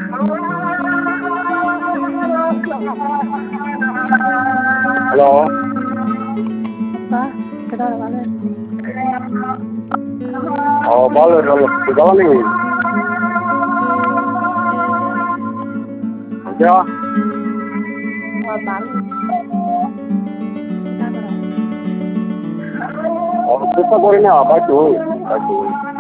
Halo. Apa? Kita balik. Oh, balik di dalam nih. Ya. Oh, balik. Kita berapa? Oh, kita boleh apa tuh?